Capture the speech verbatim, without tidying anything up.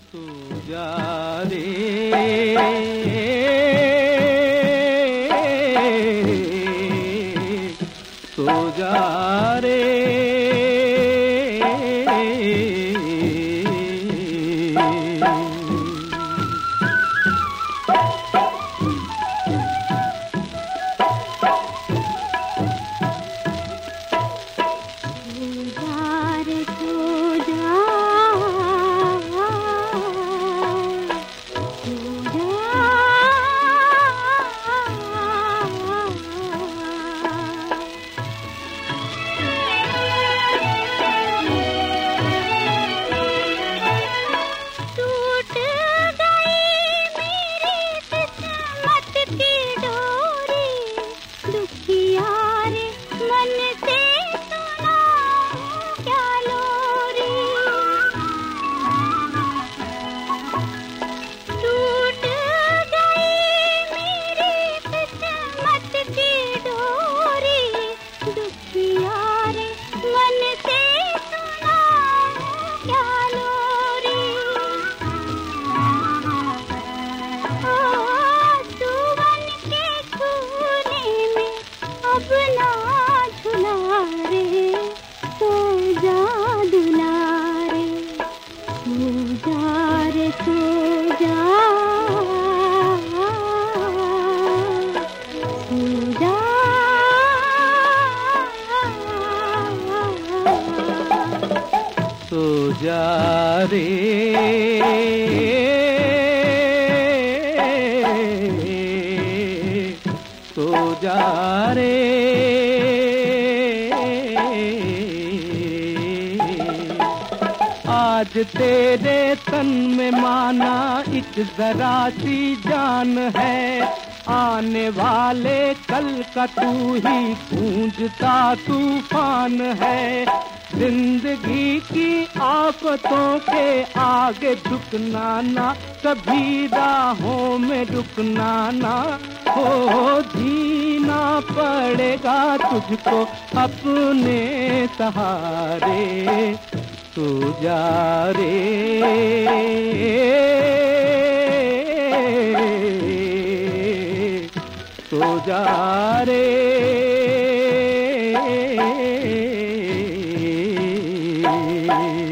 तू जा रे सो जा रे सो जा रे सो जा रे आज तेरे तन में माना एक जरा सी जान है, आने वाले कल का तू ही गूंजता तूफान है। जिंदगी की आफतों के आगे झुकना ना, कभी राहों में रुकना ना, हो जीना पड़ेगा तुझको अपने सहारे। तू जा रे तू जा रे Thank you.